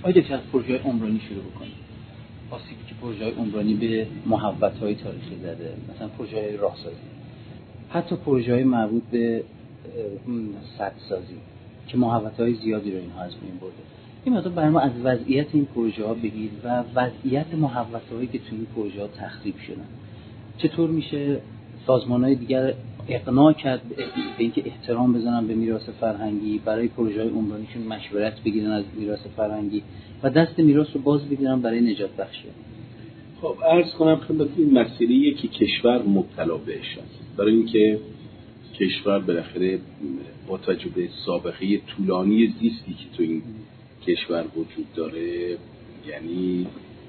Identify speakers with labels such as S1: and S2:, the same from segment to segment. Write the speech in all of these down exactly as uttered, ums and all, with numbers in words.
S1: آیا که از پروژه عمرانی شروع بکنیم، آسیبی که پروژه عمرانی به محوطه‌های تاریخی زده، مثلا پروژه راهسازی، حتی پروژه مربوط به سدسازی که محوطه‌های زیادی رو اینها از بین برده. این مقدار برای ما از وضعیت این پروژه‌ها بگید و وضعیت محوطه‌هایی که توی این پروژه‌ها تخریب شدن. چطور میشه سازمان‌های دیگر اقناع کرد به اینکه احترام بزنن به میراث فرهنگی، برای پروژه‌های عمرانیشون مشورت بگیرن از میراث فرهنگی و دست میراث رو باز بگیرن برای نجات بخشی.
S2: خب عرض کنم خدمت این مسئله‌ایه که کشور مبتلا بهش است، برای اینکه کشور بالاخره با توجه به سابقه طولانی زیستی که تو این کشور وجود داره، یعنی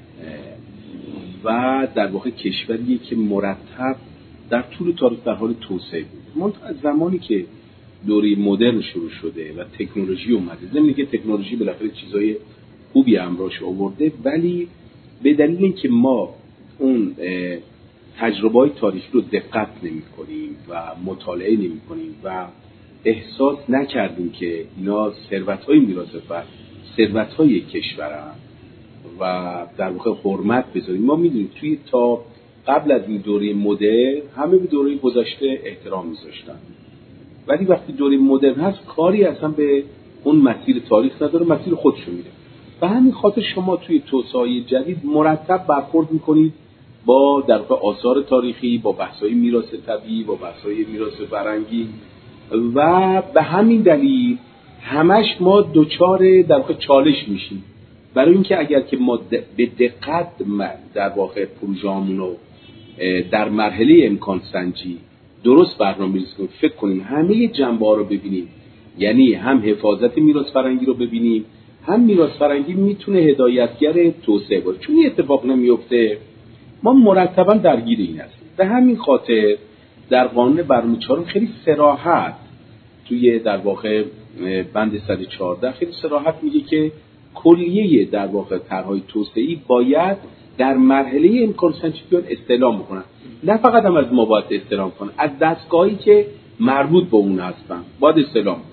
S2: و در واقع کشوریه که مرتب در طول تاریخ در حال توسعه بود. منتها از زمانی که دوره مدرن شروع شده و تکنولوژی اومده، ضمن اینکه تکنولوژی بالاخره چیزای خوبی همراهش آورده، ولی به دلیل اینکه ما اون تجربه‌های تاریخی رو دقت نمی‌کنیم و مطالعه نمی‌کنیم و احساس نکردیم که اینا ثروت‌های میراث فرهنگی، ثروت‌های کشورن و در واقع حرمت بذاریم. ما می‌دونیم توی تا قبل از این دوره مدرن همه به دوره گذشته احترام می‌ذاشتن، ولی وقتی دوره مدرن هست کاری اصلا به اون مسیر تاریخ نداره، مسیر خودشو میره. و همین خاطر شما توی توسعه جدید مرتب برخورد می‌کنید با در واقع آثار تاریخی، با بحث‌های میراث طبیعی، با بحث‌های میراث فرهنگی و به همین دلیل همش ما دوچار در واقع چالش میشیم، برای اینکه اگر که ما به دقت در واقع پروژه‌مون رو در مرحله امکان سنجی درست برنامه‌ریزی کنیم، فکر کنیم همه جنبه‌ها رو ببینیم، یعنی هم حفاظت میراث فرهنگی رو ببینیم، هم میراث فرهنگی میتونه هدایتگر توسعه باشه. چون این اتفاق نمیفته ما مرتبا درگیر این هستیم. به همین خاطر در قانون برنامه چهارم خیلی صراحت توی در واقع بند صد و چهارده خیلی صراحت میگه که کلیه در واقع طرح‌های توسعه‌ای باید در مرحله امکان سنجی بیان استعلام بکنن. نه فقط هم از ما باید استعلام کنن، از دستگاهی که مربوط به اون هستن باید استعلام کنن.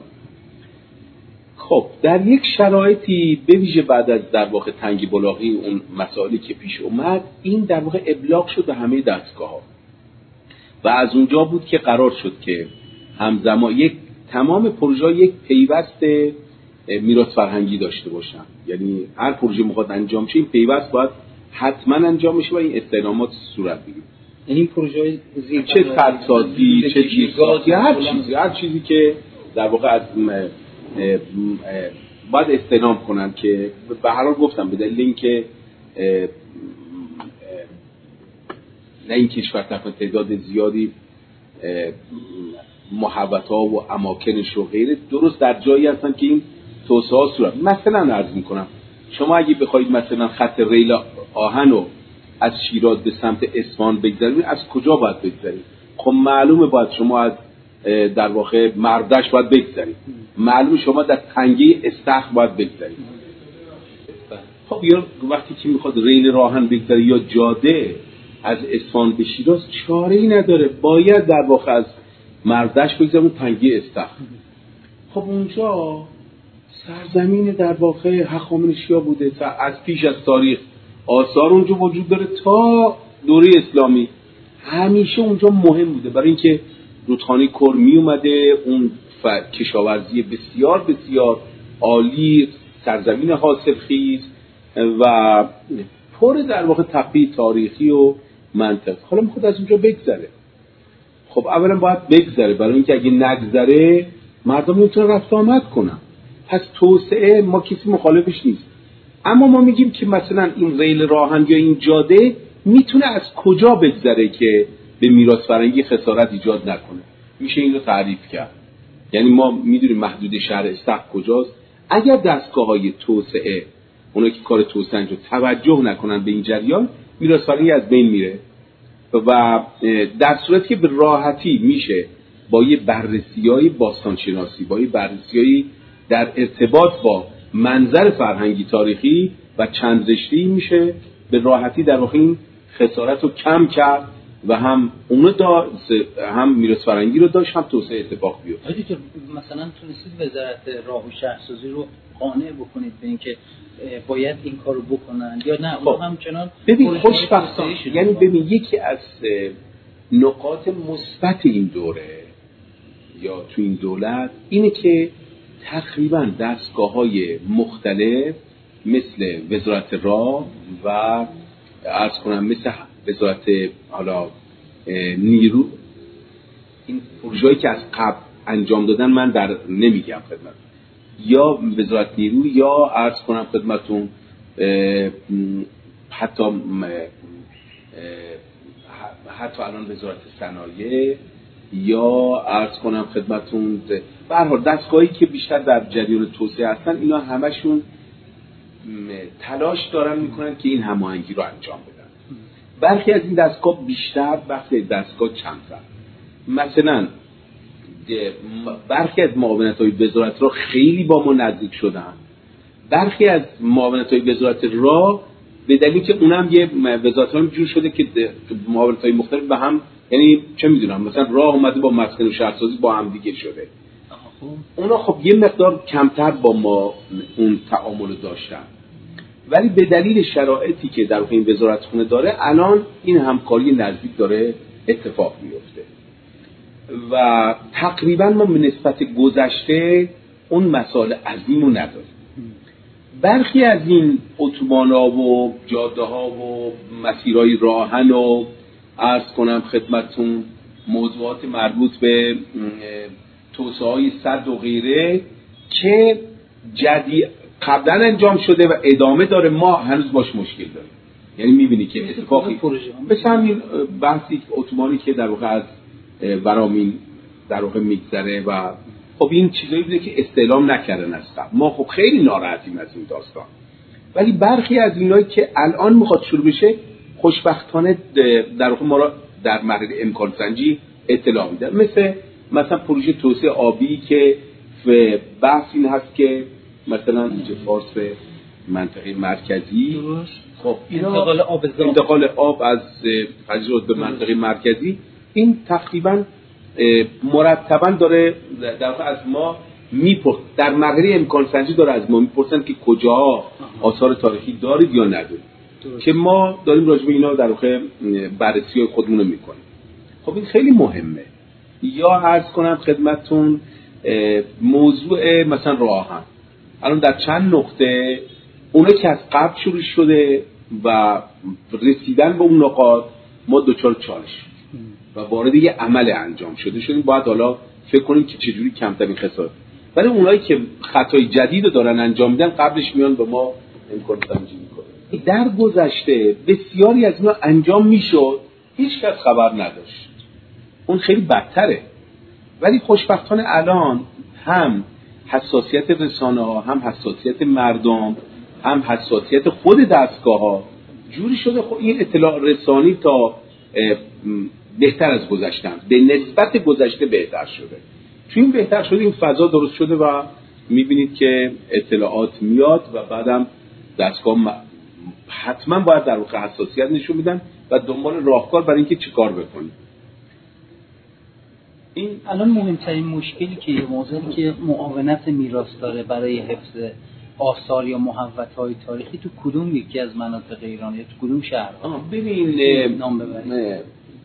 S2: خب در یک شرایطی به ویژه بعد از در واقع تنگی بلاغی اون مسائلی که پیش اومد، این در واقع ابلاغ شد به همه دستگاه‌ها و از اونجا بود که قرار شد که همزمان یک تمام پروژه یک پیوست میراث فرهنگی داشته باشن. یعنی هر پروژه میخواد انجام شه این پیوست باید حتما انجام بشه و این استعلامات صورت بگیره.
S1: یعنی این پروژه
S2: چه خط‌سازی، چه چیزی، هر چیزی هر چیزی که در واقع از باید استعلام کنن که به هر حال گفتم به دلیل اینکه نه این کشور تعداد زیادی محوطه‌ها و اماکنش و غیره درست در جایی هستن که این توسعه ها صورت. مثلا عرض میکنم شما اگه بخواید مثلا خط ریل آهن رو از شیراز به سمت اصفهان بگذارید، از کجا باید بگذارید؟ خب معلومه باید شما از در واقع مردش باید بگذارید، معلومه شما در تنگه استخر باید بگذارید. خب یا وقتی که میخواد ریل راهن بگذاره یا جاده از اصفهان به شیراز، چاره‌ای نداره، باید در واقع از مردش بگذاریم تنگه استخر. خب اونجا سرزمین در واقع هخامنشی‌ها بوده، از پیش از تاریخ آثار اونجا وجود داره تا دوره اسلامی، همیشه اونجا مهم بوده برای اینکه رودخانه کر می اومده، اون کشاورزی بسیار بسیار عالی، سرزمین حاصلخیز و پر در واقع تپه تاریخی و منطق. حالا میخواد از اونجا بگذره. خب اولا باید بگذره، برای اینکه اگه نگذره مردم نمیتونن رفت آمد کنن. پس توسعه ما کسی مخالفش نیست، اما ما میگیم که مثلا این ریل راهن یا این جاده میتونه از کجا بگذره که به میراث فرهنگی خسارت ایجاد نکنه. میشه این رو تعریف کرد. یعنی ما میدونیم محدود شهر استخر کجاست. اگر دستگاه‌های توسعه اونا که کار توسعه انجام توجه نکنن به این جریان، میراث فرهنگی از بین میره و در صورتی که به راحتی میشه با یه بررسی‌های باستانشناسی، با یه بررسی‌های در ارتباط با منظر فرهنگی تاریخی و چند رشته‌ای میشه به راحتی در واقع این خسارت رو کم کرد و هم اونو دا هم میراث فرهنگی رو داشت، هم توسعه اتفاق بیفته.
S1: آیا که مثلا تونستید وزارت راه و شهرسازی رو قانع بکنید به اینکه باید این کارو بکنن یا نه
S2: خب.
S1: اون همچنان
S2: ببین خوشبختانه یعنی ببین یکی از نقاط مثبت این دوره یا تو این دولت اینه که تقریبا دستگاه‌های مختلف مثل وزارت راه و عرض کنم مثل وزارت حالا نیرو، این پروژه‌ای که از قبل انجام دادن من در نمیگم خدمت، یا وزارت نیرو یا عرض کنم خدمتون حتی حتی الان وزارت صنایع یا عرض کنم خدمتون به هر حال دستگاهی که بیشتر در جریان توسعه هستن، اینا همشون تلاش دارن میکنن که این هماهنگی رو انجام بدن. برخی از این دستگاه بیشتر، برخی دستگاه کمتر. مثلا برخی از معاونت‌های وزارت را خیلی با ما نزدیک شدن، برخی از معاونت‌های وزارت را به دلیلی که اونم یه وزارت‌های جور شده که معاونت‌های مختلف به هم، یعنی چه میدونم مثلا راه اومده با مسکن و شهرسازی با هم دیگه شده، اونا خب یه مقدار کمتر با ما اون تعامل داشتن، ولی به دلیل شرایطی که در این وزارتخونه داره الان این همکاری نزدیک داره اتفاق میفته و تقریبا ما به نسبت گذشته اون مسائل عظیم رو نداریم. برخی از این اتوبان‌ها و جاده‌ها و مسیرهای راهن و عرض کنم خدمتتون موضوعات مربوط به توسعه‌های سد و غیره که جدید قبلا انجام شده و ادامه داره، ما هنوز باش مشکل داریم. یعنی می‌بینی که اتفاقی مثل همین بحثی اتوبانی که در واقع از برامین در واقع میگذره و خب این چیزایی بوده که استعلام نکردن از قبل. ما خب خیلی ناراحتیم از این داستان، ولی برخی از اینایی که الان میخواد شروع بشه خوشبختانه در واقع ما را در مرحله امکان سنجی اطلاع میدن. مثل مثلا پروژه توسعه آبی که بحث این هست که مثلا اینجا فارس به منطقه مرکزی، خب
S1: انتقال آب
S2: انتقال آب از فجرات به منطقه مرکزی، این تقریبا مرتبا داره در واقع از ما میپرسن، در مرحله امکان سنجی داره از ما میپرسن که کجا آثار تاریخی دارید یا ندارید، که ما داریم راجع به اینا در واقع بررسی خودمون رو میکنیم. خب این خیلی مهمه. یا عرض کنم خدمتتون موضوع مثلا راهن، الان در چند نقطه اونایی که از قبل شروع شده و رسیدن به اون نقاط ما دوچار چالش و وارد یه عمل انجام شده شدیم، باید حالا فکر کنیم که چجوری کمترین خسارت. ولی اونایی که خطای جدید رو دارن انجام میدن قبلش میان به ما امکان سنجی میکنن. در گذشته بسیاری از اینا انجام میشد، هیچ کس خبر نداشت، اون خیلی بدتره. ولی خوشبختانه الان هم حساسیت رسانه ها، هم حساسیت مردم، هم حساسیت خود دستگاه ها جوری شده خب این اطلاع رسانی تا بهتر از گذشته، به نسبت گذشته بهتر شده. چون این بهتر شده، این فضا درست شده و میبینید که اطلاعات میاد و بعدم دستگاه حتما باید در واقع حساسیت نشون میدن و دنبال راهکار برای اینکه چیکار بکنیم.
S1: این الان مهمترین مشکلی که موضوعی که معاونت میراث داره برای حفظ آثار یا محوطه‌های تاریخی تو کدوم یکی از مناطق ایران یا تو کدوم شهر؟
S2: ببین
S1: نام ببرید.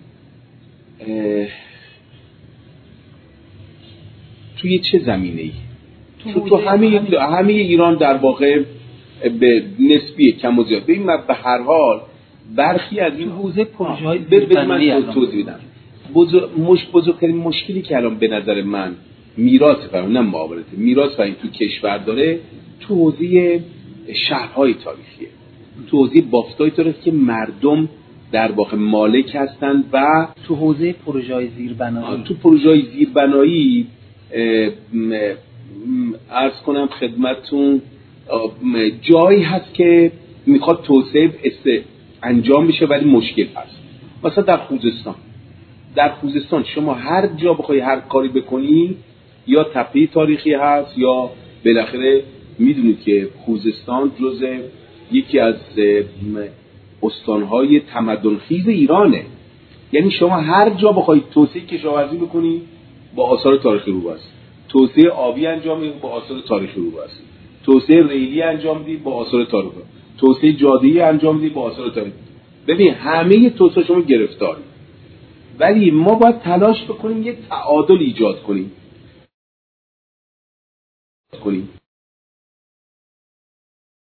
S2: توی چه زمینه‌ای؟ تو تو همه همه ایران در واقع به نسبی کم و زیاد. ببین من به هر حال برخی از این
S1: حوزه پروژه‌های
S2: من توضیح بدم. بزرگ مش بزرگترین مشکلی که الان به نظر من میراث فرهنگ نه معاونت میراث فرهنگ تو کشور داره، تو حوزه شهرهای تاریخیه، تو حوزه بافت‌های تاریخی که مردم در واقع مالک هستن و
S1: تو حوزه پروژه‌های زیربنایی
S2: تو پروژه‌های زیربنایی عرض کنم خدمتتون جایی هست که میخواد توسعه انجام بشه ولی مشکل هست. مثلا در خوزستان در خوزستان شما هر جا بخوای هر کاری بکنی یا تپه تاریخی هست یا بالاخره میدونید که خوزستان جزء یکی از استانهای تمدن‌خیز ایرانه. یعنی شما هر جا بخوای توسعه کشاورزی بکنی با آثار تاریخی روبه است، توسعه آبی انجام بدی با آثار تاریخی روبه است، توسعه ریلی انجام میدی با آثار تاریخی، توسعه جاده‌ای انجام میدی با آثار تاریخی. ببین همه توسعه شما گرفتاری، ولی ما باید تلاش بکنیم یک تعادل ایجاد کنیم کنیم